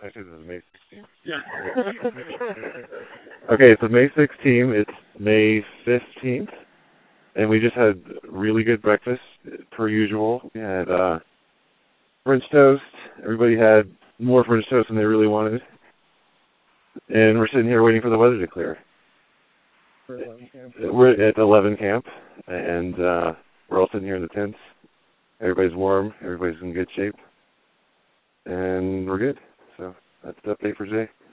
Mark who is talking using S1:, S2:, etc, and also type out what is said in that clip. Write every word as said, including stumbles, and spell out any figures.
S1: Actually, this is May sixteenth.
S2: Yeah.
S1: Okay, so May sixteenth, it's May fifteenth, and we just had really good breakfast, per usual. We had uh, French toast. Everybody had more French toast than they really wanted. And we're sitting here waiting for the weather to clear.
S2: For eleven camp.
S1: We're at eleven camp, and uh, we're all sitting here in the tents. Everybody's warm. Everybody's in good shape. And we're good. So that's the update for today.